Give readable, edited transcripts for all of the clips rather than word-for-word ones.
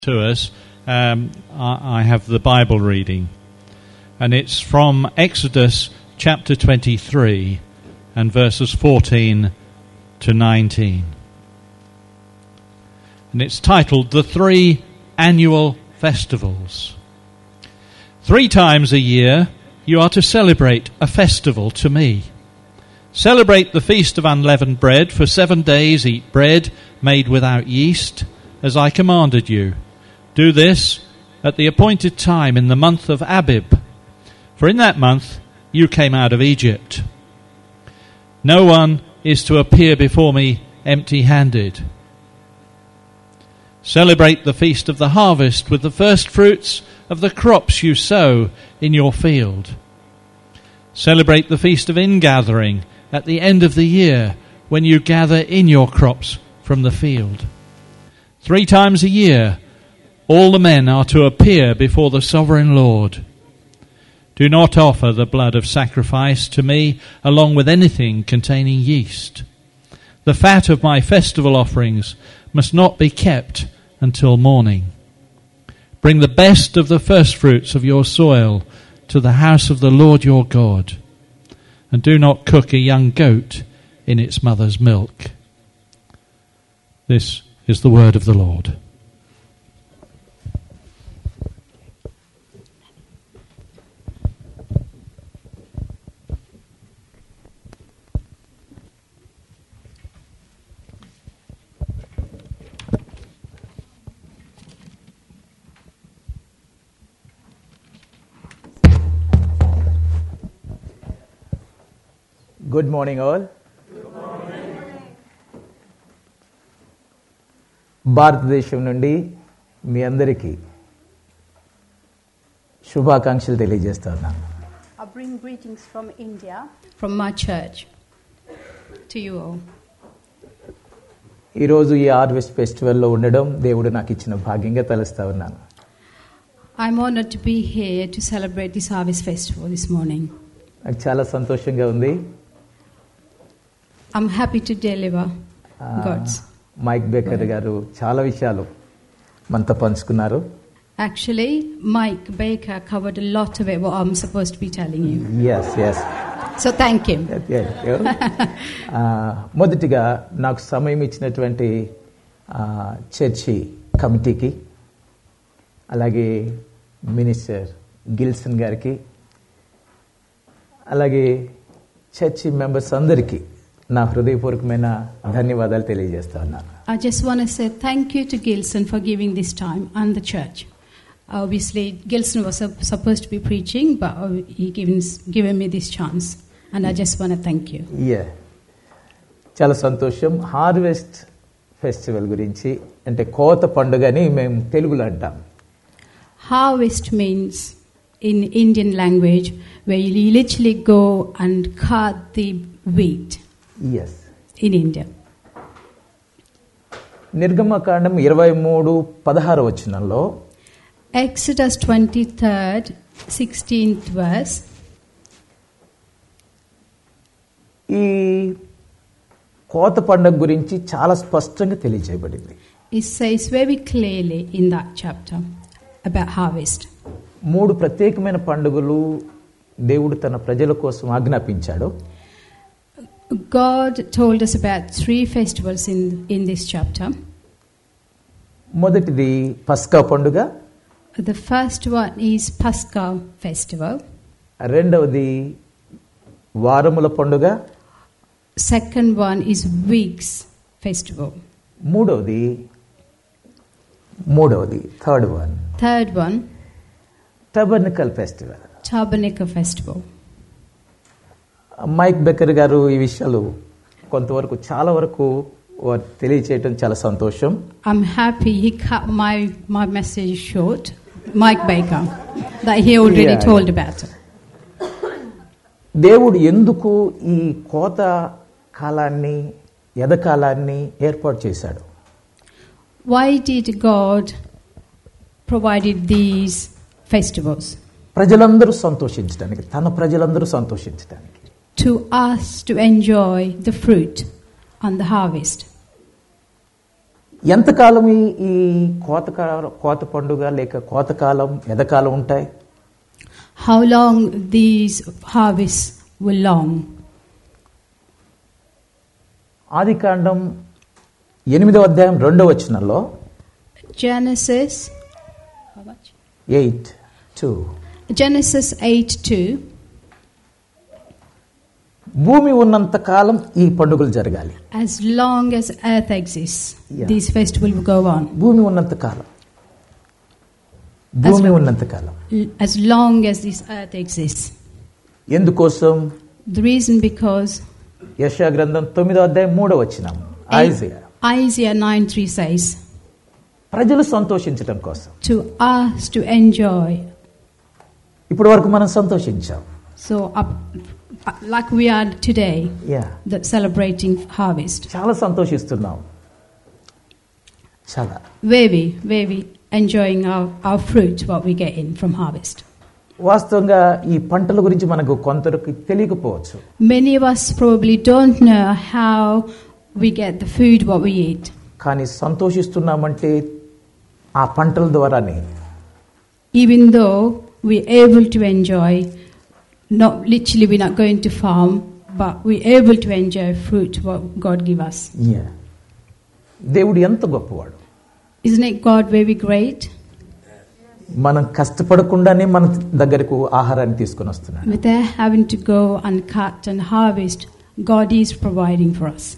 to us, I have the Bible reading, and it's from Exodus chapter 23 and verses 14 to 19. And it's titled, The Three Annual Festivals. 3 times a year you are to celebrate a festival to me. Celebrate the Feast of Unleavened Bread. For 7 days eat bread made without yeast, as I commanded you. Do this at the appointed time in the month of Abib, for in that month you came out of Egypt. No one is to appear before me empty-handed. Celebrate the Feast of the Harvest with the first fruits of the crops you sow in your field. Celebrate the Feast of Ingathering at the end of the year, when you gather in your crops from the field. 3 times a year all the men are to appear before the sovereign Lord. Do not offer the blood of sacrifice to me along with anything containing yeast. The fat of my festival offerings must not be kept until morning. Bring the best of the firstfruits of your soil to the house of the Lord your God, and do not cook a young goat in its mother's milk. This is the word of the Lord. Good morning all. భారతదేశం నుండి మీ అందరికీ శుభాకాంక్షలు తెలియజేస్తున్నాను. I bring greetings from India, from my church, to you all. ఈరోజు ఈ harvest ఫెస్టివల్లో ఉండడం దేవుడు నాకు ఇచ్చిన భాగ్యంగా తలుస్తా ఉన్నాను. I'm honored to be here to celebrate this harvest festival this morning. నాకు చాలా సంతోషంగా ఉంది. I'm happy to deliver God's. Mike Baker గారు చాలా విషయాలు మనతో పంచుకున్నారు. Actually, Mike Baker covered a lot of it, what I'm supposed to be telling you. Yes. So thank him. మొదటిగా నాకు సమయం ఇచ్చినటువంటి చర్చి కమిటీకి, అలాగే మినిస్టర్ గిల్సన్ గారికి, అలాగే చర్చి మెంబర్స్ అందరికీ నా హృదయపూర్వకమైన ధన్యవాదాలు తెలియజేస్తా ఉన్నాను. I just want to say thank you to Gilson for giving this time and the church. Obviously, Gilson was supposed to be preaching, but he given me this chance, and I just want to thank you. చాలా సంతోషం. Harvest festival గురించి, అంటే కోత పండుగని మేము తెలుగులో అంటాం. Harvest means in Indian language where you literally go and cut the wheat. Yes. In India. నిర్గమకాండం 23:16 వచనంలో, Exodus 23rd 16th verse, ఈ కోత పండుగ గురించి చాలా స్పష్టంగా తెలియజేయబడింది. It says very clearly in that chapter about harvest. 3 ప్రత్యేకమైన పండుగలు దేవుడు తన ప్రజల కోసం ఆజ్ఞాపించాడు. God told us about 3 festivals in this chapter. మొదటిది పస్కా పండుగ. The first one is Pascha festival. రెండవది వారముల పండుగ. Second one is weeks festival. మూడవది Third one tabernacle festival. Tabernacle festival. Mike Baker గారు ఈ విషయాలు కొంతవరకు చాలా వరకు తెలియచేయటం చాలా సంతోషం. I'm happy he cut my message short, Mike Baker, that he already told about it. దేవుడు ఎందుకు ఈ కోత కాలాన్ని, ఎదకాలాన్ని ఏర్పాటు చేశాడు? Why did God provided these festivals? ప్రజలందరూ సంతోషించడానికి, తన ప్రజలందరూ సంతోషించడానికి. To us to enjoy the fruit and the harvest. ఎంతకాలం ఈ కోత పండుగ లేక కోతకాలం ఎదకాలం ఉంటాయి? How long these harvests will long? ఆదికాండం 8వ అధ్యాయం 2వ వచనంలో Genesis 8:2 Genesis 8:2 భూమి ఉన్నంత కాలం ఈ పండుగలు జరగాలి. As long as earth exists, Yeah. these festivals will go on. భూమి ఉన్నంత కాలం, భూమి ఉన్నంత కాలం. As long as this earth exists. ఎందుకోసం? The reason because యెషయా గ్రంథం 9వ అధ్యాయం 3వ వచనం, Isaiah 9:3 says, ప్రజలు సంతోషించడం కోసం. to us to enjoy. ఇప్పటి వరకు మనం సంతోషించాం. So like we are today, that celebrating harvest. చాలా సంతోషిస్తున్నాం. చాలా. Very enjoying our fruit, what we get in from harvest. వాస్తవంగా ఈ పంటల గురించి మనకు కొందరికి తెలియకపోవచ్చు. Many of us probably don't know how we get the food what we eat. కానీ సంతోషిస్తున్నామంటే ఆ పంటల ద్వారానే. Even though we're able to enjoy, not literally we're not going to farm, but we're able to enjoy fruit what God give us. దేవుడు ఎంత గొప్పవాడు. Isn't it God very great? మనం కష్టపడకుండానే మన దగ్గరకు ఆహారాన్ని తీసుకొని వస్తున్నాడు. Without having to go and cut and harvest, God is providing for us.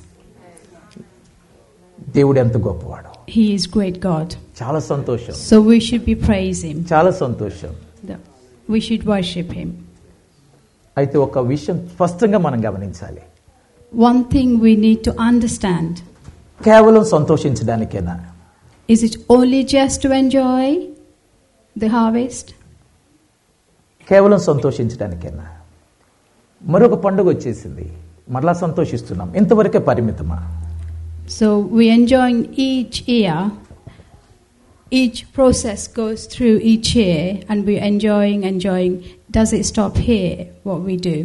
దేవుడు ఎంత గొప్పవాడు. He is great God. చాలా సంతోషం. So we should be praise him. చాలా సంతోషం. We should worship him. అయితే ఒక విషయం స్పష్టంగా మనం గమనించాలి. One thing we need to understand. కేవలం సంతోషించడానికేనా? Is it only just to enjoy the harvest? కేవలం సంతోషించడానికేనా? మరొక పండుగ వచ్చేసింది, మరలా సంతోషిస్తున్నాం. ఇంతవరకే పరిమితమా? So we enjoying each year. Each process goes through each year, and we enjoying. Does it stop here? What we do?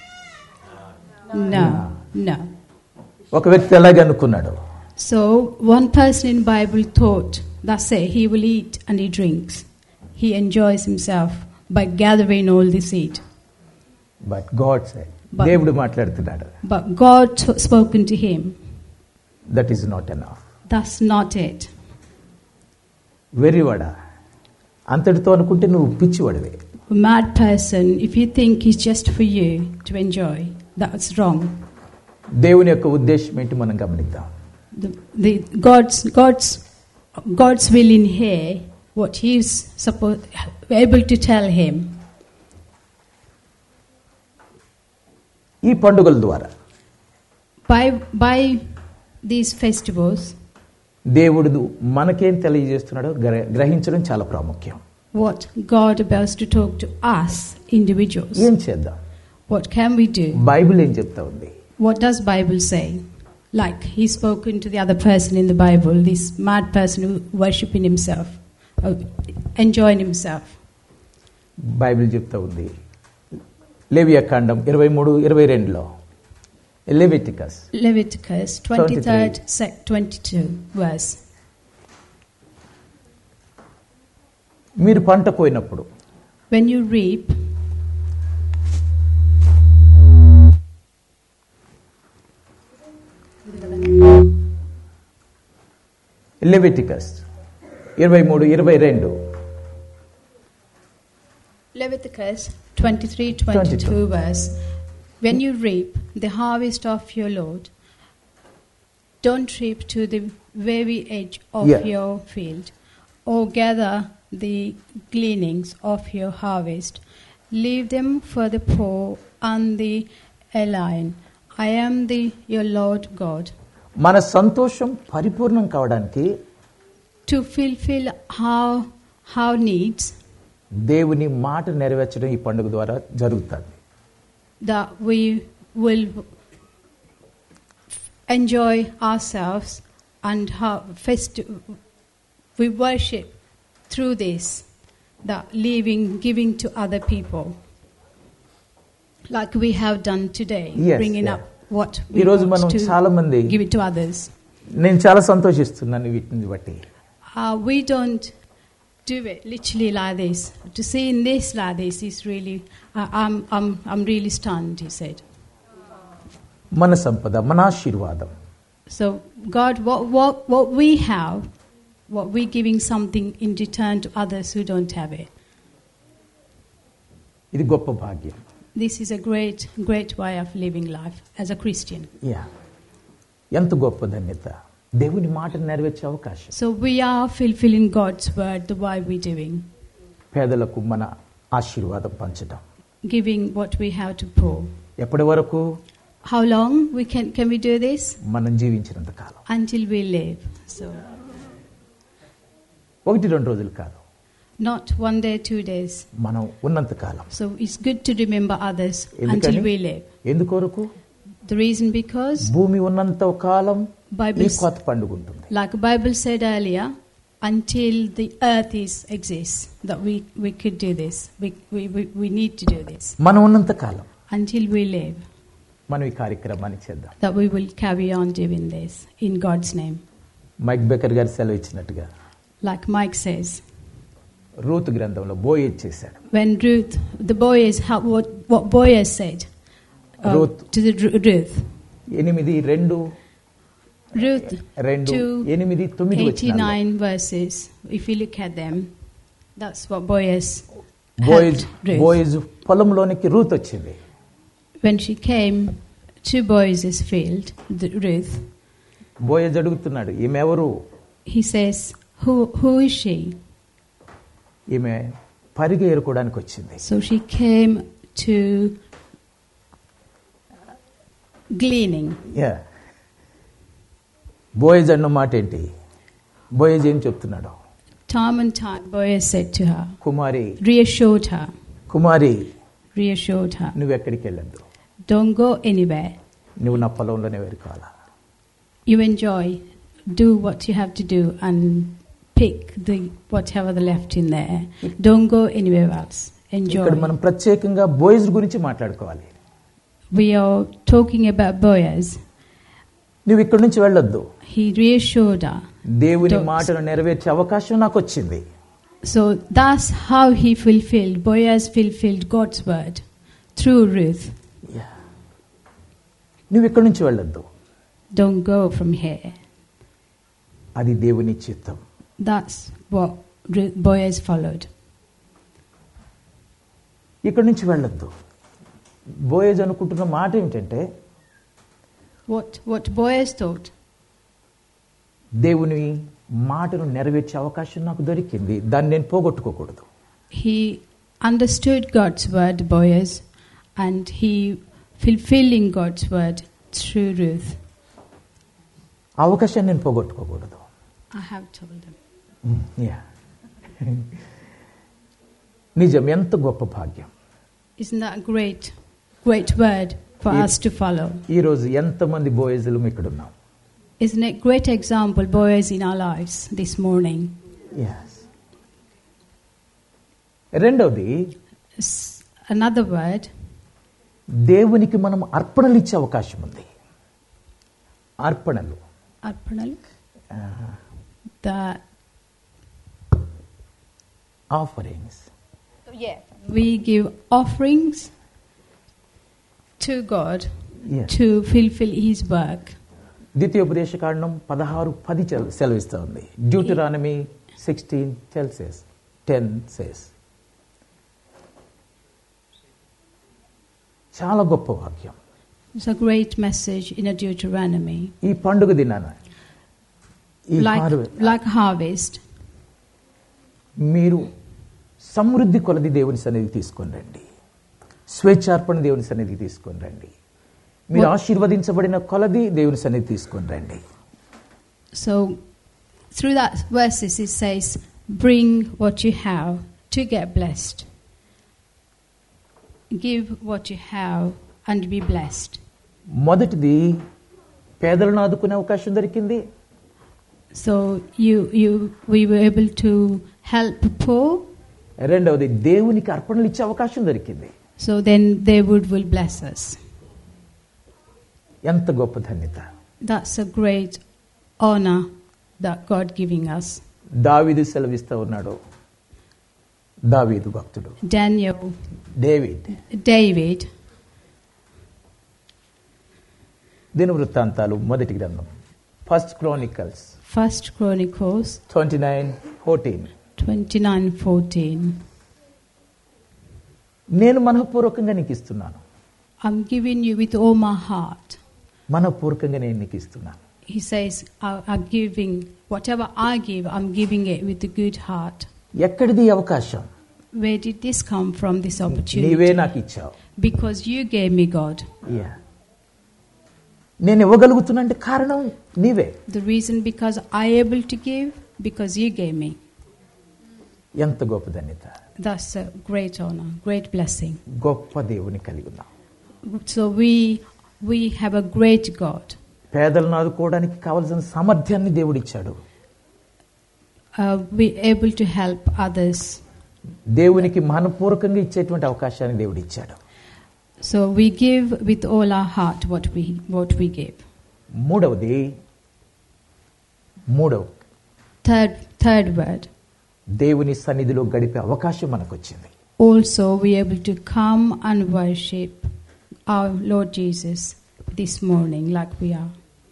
No. ఒక వ్యక్తి అలాగే అనుకున్నాడు. So one person in Bible thought, that's it, he will eat and he drinks. He enjoys himself by gathering all the seed. But God said, దేవుడు మాట్లాడుతున్నాడు. But God spoken to him. That is not enough. That's not it. వెర్రివాడా, అంతటితో అనుకుంటే నువ్వు పిచ్చివాడివే. A mad person, if you think it's just for you to enjoy, that's wrong. దేవుని యొక్క ఉద్దేశం ఏంటి మనం గమనిద్దాం. God's will in here, what he's able to tell him. ఈ పండుగల ద్వారా by these festivals, దేవుడు మనకేం తెలియజేస్తున్నాడో గ్రహించడం చాలా ప్రాముఖ్యం. What God about to talk to us individuals. ఏం చేద్దాం? What can we do? Bible ఏం చెప్తా ఉంది? What does Bible say? Like he spoken to the other person in the Bible, this mad person who worshiping himself, enjoying himself. Bible చెప్తా ఉంది లేవియాకాండం 23:22లో. Leviticus 23:22 verse. మీరు పంట కోయినప్పుడు, when you reap, Leviticus 23:22. Leviticus 23:22 verse. When you reap the harvest of your Lord, don't reap to the very edge of your field, or gather the gleanings of your harvest. Leave them for the poor and the alien. I am your Lord God. మన సంతోషం పరిపూర్ణం కావడానికి, to fulfill how needs, దేవుని మాట నెరవేర్చడం ఈ పండుగ ద్వారా జరుగుతుంది. that we will enjoy ourselves and how we worship through this, that giving to other people, like we have done today, bringing up what we want to give it to others. నేను చాలా సంతోషిస్తున్నాను వీటిని బట్టి. We don't do it literally like this. To see in this like this is really, I'm really stunned, he said. మన సంపద, మన ఆశీర్వాదం. So God, what we have, what we're giving something in return to others who don't have it. ఇది గొప్ప భాగ్యం. This is a great way of living life as a Christian. ఎంత గొప్ప ధన్యత, దేవుని మాటను నెరవేర్చే అవకాశం. So we are fulfilling God's word the way we're doing. పేదలకు మన ఆశీర్వాదం పంచడం. Giving what we have to poor. ఎప్పటి వరకు? How long can we do this? మనం జీవించినంత కాలం. Until we live. So 1-2 రోజులు కాదు. Not 1 day, 2 days. మనం ఉన్నంత కాలం. So it's good to remember others until we live. ఎందుకొరకు? The reason because భూమి ఉన్నంత కాలం ఈ కొత్త పండుగ ఉంటుంది. Like the Bible said earlier, until the earth exists, that we could do this. We need to do this. మనం ఉన్నంత కాలం. Until we live. మనం ఈ కార్యక్రమాన్ని చేద్దాం. That we will carry on doing this in God's name. Mike Baker గారు సెలవు ఇచ్చినట్టుగా. Like Mike says. రూతు గ్రంథంలో బోయజ్ చేశాడు. When the Boaz, what Boaz said to the Ruth. 8:2 Ruth 2:8-9 verses. If you look at them, that's what Boaz పొలంలోనికి Ruth వచ్చింది. When she came to Boaz's field, Ruth. Boaz అడుగుతున్నాడు, ఈమె ఎవరు? He says, who is she? ఈమె పరిగె ఏరుకోవడానికి వచ్చింది. So she came to gleaning. Boaz అన్న మాట ఏంటి? బోయజ్ ఏం చెప్తున్నాడు? Time and time Boaz said to her, Kumari, reassured her. Kumari, reassured her. నువ్వు ఎక్కడికి వెళ్ళొద్దు. Don't go anywhere. నువ్వు నా పొలంలోనే వేరుకోవాలా. You enjoy, do what you have to do and pick whatever the left in there. Don't go anywhere else. Enjoy. ఇక్కడ మనం ప్రత్యేకంగా Boaz గురించి మాట్లాడుకోవాలి. We are talking about Boaz. నువ్వు ఇక్కడి నుంచి వెళ్ళొద్దు. He reassured her. దేవుని మాటను నెరవేర్చే అవకాశం నాకు వచ్చింది. So that's how Boaz fulfilled God's word through Ruth. నువ్వు ఇక్కడి నుంచి వెళ్ళొద్దు. Don't go from here. అది దేవుని చిత్తం. That's what Boaz followed. ఇక్కడి నుంచి వెళ్ళొద్దు. బోయజ్ అనుకుంటున్న మాట ఏమిటంటే, what Boaz thought, దేవుని మాటను నెరవేర్చే అవకాశం నాకు దొరికింది, దాన్ని నేను పోగొట్టుకోకూడదు. He understood God's word, Boaz, and he fulfilling God's word through Ruth. అవకాశాన్ని నేను పోగొట్టుకోకూడదు. I have told him. నిజం, ఎంత గొప్ప భాగ్యం. Isn't that a great word for us to follow? ఈ రోజు ఎంతమంది బోయజులు ఇక్కడ ఉన్నాం. Isn't it a great example, Boaz, in our lives this morning? Yes. రెండోది, another word, దేవునికి మనం అర్పణలు ఇచ్చే అవకాశం ఉంది. అర్పణలు. The offerings. Yeah. We give offerings to God to fulfill His work. ద్వితీయోపదేశకాండం 16:10 సెలవిస్తుంది. Deuteronomy 16:10 says. చాలా గొప్ప వాక్యం. It's a great message in a Deuteronomy. ఈ పండుగ దినాన, like harvest, మీరు సమృద్ధి కొలది దేవుని సన్నిధికి తీసుకొని రండి. స్వేచ్ఛార్పణ దేవుని సన్నిధికి తీసుకొని రండి. మీరు ఆశీర్వదించబడిన కొలది దేవుని సన్నిధికి తీసుకొని రండి. So through that verses it says, bring what you have to get blessed. Give what you have and be blessed. మొదటిది, పేదలను ఆదుకునే అవకాశం దొరికింది. So we were able to help poor. రెండవది, దేవునికి అర్పణలు ఇచ్చే అవకాశం దొరికింది. So then they will bless us. ఎంత గొప్ప ధన్యత. That's a great honor that God giving us. దావీదు సెలవిస్తూ ఉన్నాడు. దావీదు భక్తుడు. Daniel, David. దినవృత్తాంతాలు మొదటి గ్రంథం, First Chronicles 29:14. నేను మనఃపూర్వకంగా నీకు ఇస్తున్నాను. I'm giving you with all my heart. మనఃపూర్వకంగా నేను నీకు ఇస్తున్నాను. He says, I'm giving, whatever I give, I'm giving it with a good heart. ఎక్కడిది అవకాశం? Where did this come from, this opportunity? నీవే నాకు ఇచ్చావు. Because you gave me, God. నేను ఇవ్వగలుగుతున్నా అంటే కారణం నీవే. The reason because I able to give, because you gave me. ఎంత గొప్ప ధన్యత. That's a great honor, great blessing. గొప్ప దేవుని కలిగి ఉన్నాం. So we have a great God. పేదలను ఆదుకోవడానికి కావాల్సిన సామర్థ్యాన్ని దేవుడు ఇచ్చాడు. We able to help others. దేవునికి మనపూర్వకంగా ఇచ్చేటువంటి అవకాశాన్ని దేవుడు ఇచ్చాడు. So we give with all our heart what we give. Third word. దేవుని సన్నిధిలో గడిపే అవకాశం మనకు వచ్చింది. Also we able to come and worship our Lord Jesus this morning like we are.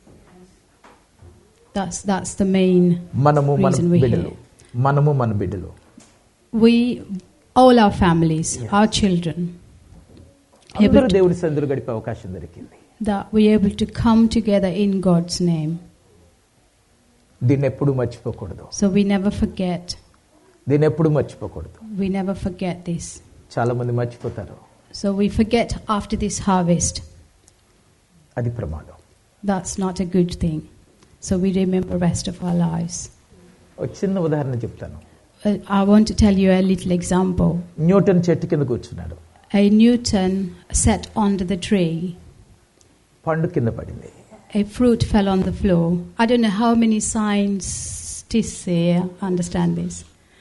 That's the main reason we're here. మనము మన బిడ్డలు. We, all our families, our children, అందరూ దేవుని సన్నిధిలో గడిపే అవకాశం దొరికింది. That we able to come together in God's name. దీన్ని ఎప్పుడు మర్చిపోకూడదు. So we never forget. దీన్ని ఎప్పుడు మర్చిపోకూడదు. We never forget this. చాలా మంది మర్చిపోతారు. So we forget after this harvest. అది ప్రమాదం. That's not a good thing. So we remember rest of our lives. ఒక చిన్న ఉదాహరణ చెప్తాను. I want to tell you a little example. Newton చెట్టు కింద కూర్చున్నాడు. A Newton sat under the tree. పండు కింద పడింది. A fruit fell on the floor. I don't know how many scientists here understand this.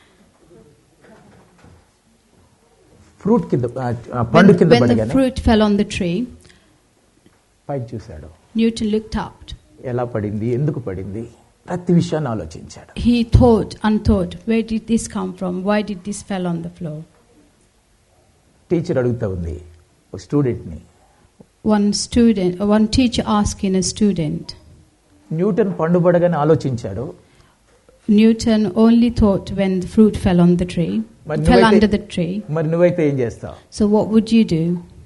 Fruit కింద పండు కింద పడగానే when the fruit fell on the tree, పైకి చూశాడు. Newton looked up. ఎలా పడింది, ఎందుకు పడింది, ప్రతి విషయాన్ని ఆలోచించాడు. He thought and thought, where did this come from? Why did this fell on the floor? Teacher అడుగుతా ఉంది ఒక స్టూడెంట్ ని. One teacher asking a student. Newton పండు పడగానే ఆలోచించాడు. Newton only thought when the fruit fell on the tree, fell under the tree. మరి నువ్వైతే ఏం చేస్తావు? So what would you do?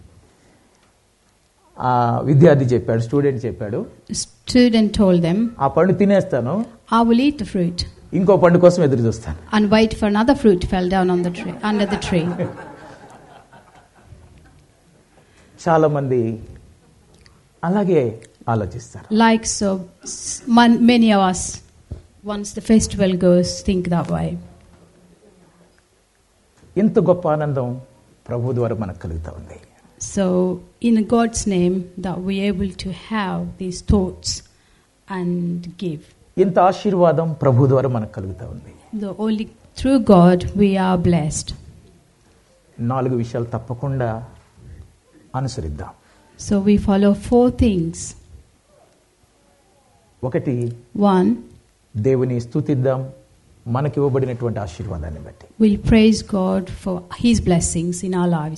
ఆ విద్యార్థి చెప్పాడు, స్టూడెంట్ చెప్పాడు. Student told them, ఆ పండు తినేస్తాను, I will eat the fruit. ఇంకో పండు కోసం ఎదురు చూస్తాను. And wait for another fruit fell down on the tree, under the tree. చాలా మంది అలాగే ఆలోచిస్తారు. Like so, many of us, once the festival goes, think that way. ఇంత గొప్ప ఆనందం ప్రభు ద్వారా మనకు కలుగుతా ఉంది. So, in God's name, that we are able to have these thoughts and give. ఇంత ఆశీర్వాదం ప్రభు ద్వారా మనకు కలుగుతా ఉంది. Only through God we are blessed. 4 విషయాలు తప్పకుండా అనుసరిద్దాం. So we follow 4 things. 1, దేవుని స్తుతిద్దాం మనకి ఇవ్వబడినటువంటి ఆశీర్వాదాన్ని బట్టి. We'll praise God for His blessings in our lives.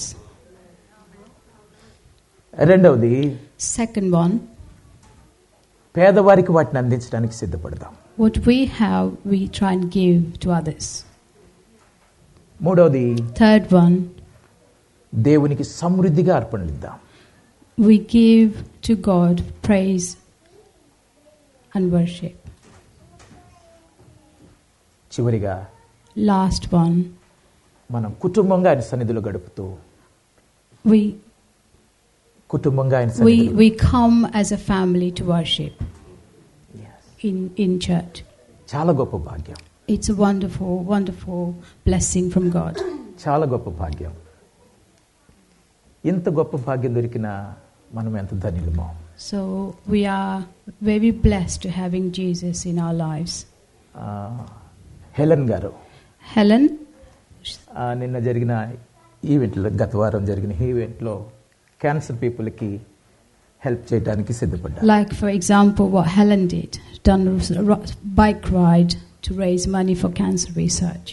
రెండవది, Second one, పేదవారికి వాటిని అందించడానికి సిద్ధపడదాం. what we have, we try and give to others. మూడవది, Third one, దేవునికి సమృద్ధిగా అర్పణలు ఇద్దాం. we give to God praise and worship. చివరిగా, Last one, మనం కుటుంబంగా ఆయన సన్నిధిలో గడుపుతూ we come as a family to worship in church. చాలా గొప్ప భాగ్యం. It's a wonderful blessing from God. చాలా గొప్ప భాగ్యం. ఇంత గొప్ప భాగ్యం దొరికిన మనం ఎంత ధన్యులమో. So we are very blessed to having Jesus in our lives. Helen గారు, నిన్న జరిగిన ఈవెంట్లో, గత వారం జరిగిన ఈవెంట్లో క్యాన్సర్ పీపుల్కి హెల్ప్ చేయడానికి సిద్ధపడ్డారు. Like, for example, what Helen did, done a bike ride to raise money for cancer research.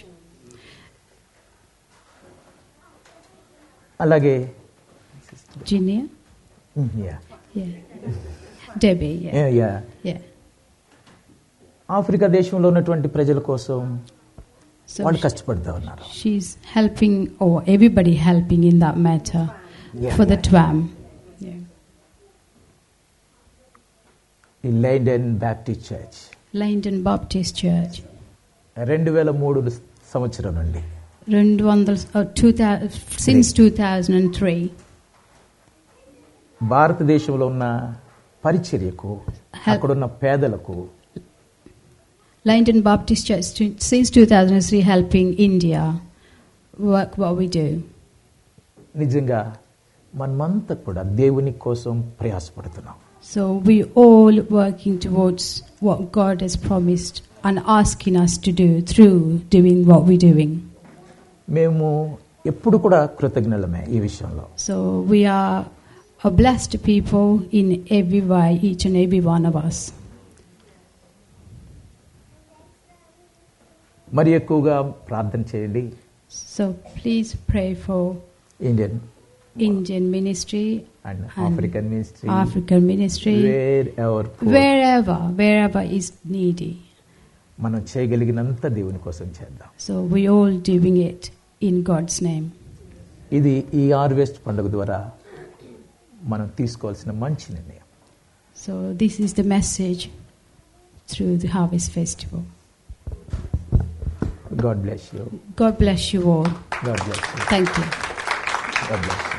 అలాగే Ginia? yeah. Yeah. Debbie, yeah. Yeah, yeah. Yeah. Africa దేశంలో ఉన్నటువంటి ప్రజల కోసం So వాళ్ళు కష్టపడుతూ ఉన్నారు. she's helping, or everybody helping in that matter, Yeah, for the yeah. TWAM. Yeah. ఈ Lyndon Baptist church Lyndon Baptist Church. 2003 సంవత్సరం నుండి 2000, since 2003, భారతదేశంలో ఉన్న పరిచర్యకు అక్కడున్న పేదలకు Lyndon Baptist Church since 2003 helping India work what we do. నిజంగా మనమంతా కూడా దేవుని కోసం ప్రయాసపడుతున్నాం. So we all working towards what God has promised and asking us to do through doing what we're doing. మేము ఎప్పుడు కూడా కృతజ్ఞులమే ఈ విషయంలో. So we are a blessed people in every way, each and every one of us. మరి ఎక్కువగా ప్రార్థన చేయండి. So please pray for Indian Indian ministry and and African ministry, African ministry, wherever is needy. మనం చేయగలిగినంత దేవుని కోసం చేద్దాం. So we all doing it in God's name. ఇది ఈ హార్వెస్ట్ పండుగ ద్వారా మనం తీసుకోవాల్సిన మంచి నిర్ణయం. So this is the message through the Harvest Festival. God bless you. God bless you all. God bless you. Thank you. God bless you.